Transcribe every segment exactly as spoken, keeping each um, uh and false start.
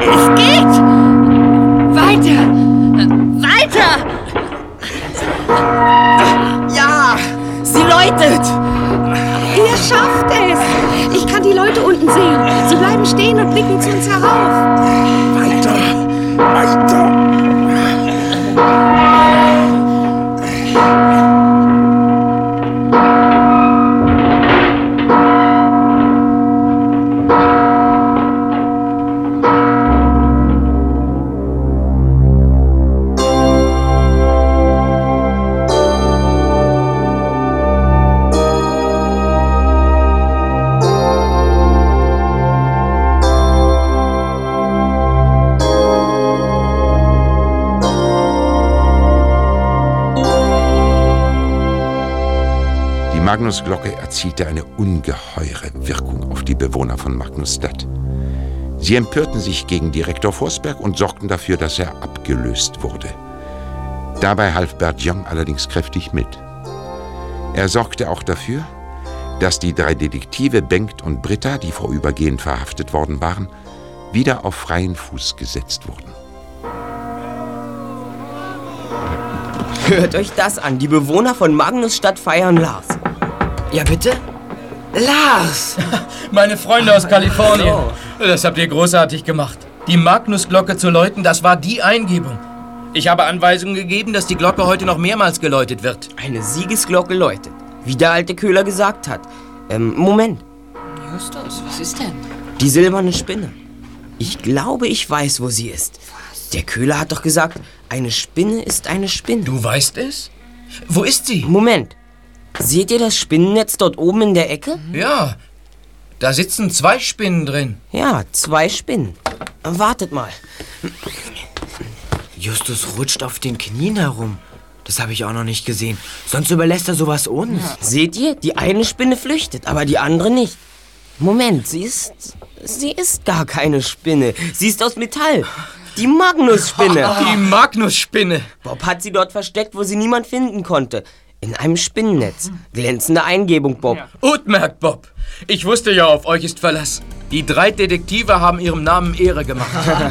Es geht! Weiter! Weiter! Ja, sie läutet! Ihr schafft es! Ich kann die Leute unten sehen. Sie bleiben stehen und blicken zu uns herauf. Weiter! Weiter! Die Magnusglocke erzielte eine ungeheure Wirkung auf die Bewohner von Magnusstadt. Sie empörten sich gegen Direktor Forsberg und sorgten dafür, dass er abgelöst wurde. Dabei half Bert Jong allerdings kräftig mit. Er sorgte auch dafür, dass die drei Detektive Bengt und Britta, die vorübergehend verhaftet worden waren, wieder auf freien Fuß gesetzt wurden. Hört euch das an, die Bewohner von Magnusstadt feiern Lars. Ja, bitte? Lars! Meine Freunde aus Kalifornien. Hallo. Das habt ihr großartig gemacht. Die Magnusglocke zu läuten, das war die Eingebung. Ich habe Anweisungen gegeben, dass die Glocke heute noch mehrmals geläutet wird. Eine Siegesglocke läutet, wie der alte Köhler gesagt hat. Ähm, Moment. Justus, was ist denn? Die silberne Spinne. Ich glaube, ich weiß, wo sie ist. Der Köhler hat doch gesagt, eine Spinne ist eine Spinne. Du weißt es? Wo ist sie? Moment. Seht ihr das Spinnennetz dort oben in der Ecke? Ja, da sitzen zwei Spinnen drin. Ja, zwei Spinnen. Wartet mal. Justus rutscht auf den Knien herum. Das habe ich auch noch nicht gesehen. Sonst überlässt er sowas uns. Ja. Seht ihr? Die eine Spinne flüchtet, aber die andere nicht. Moment, sie ist... Sie ist gar keine Spinne. Sie ist aus Metall. Die Magnusspinne. Die Magnusspinne. Bob hat sie dort versteckt, wo sie niemand finden konnte. In einem Spinnennetz. Glänzende Eingebung, Bob. Ja. Gut merkt, Bob. Ich wusste ja, auf euch ist Verlass. Die drei Detektive haben ihrem Namen Ehre gemacht.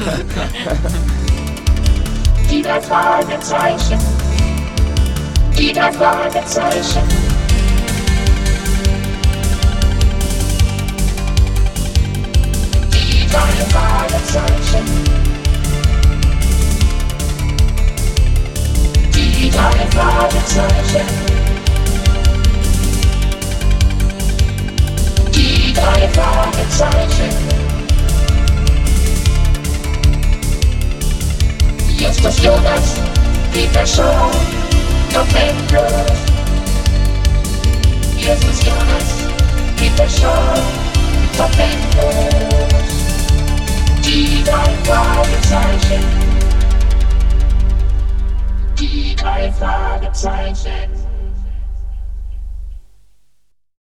Die drei Fragezeichen. Die drei Fragezeichen. Die drei Fragezeichen. Die drei Fragezeichen. Die drei Fragezeichen. Justus Jonas, die Person, doch endlos. Justus Jonas, die Person, doch endlos. Die drei Fragezeichen. Die drei Fragezeichen.